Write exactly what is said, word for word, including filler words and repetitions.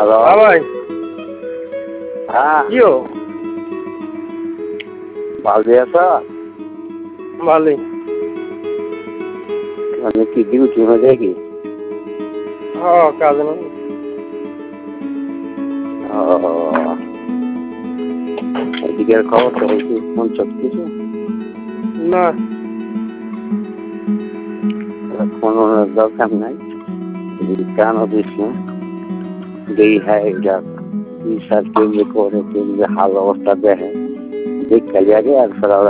hello হ্যাঁ ভাই হ্যাঁ কি হো ভালো আছ ভালোই মানে কি ডিউটি হয়ে যায় কি হ্যাঁ কাজ না ও এদিকের খবর তো হয়েছে ফোন সব কিছু না ফোন দরকার নাই কেন দিস না যেই হ্যাঁ এটা দুই সাল কেন্দ্রে করে কেন্দ্রে হাল অবস্থা দেখে দেখ খালি আগে আর সারা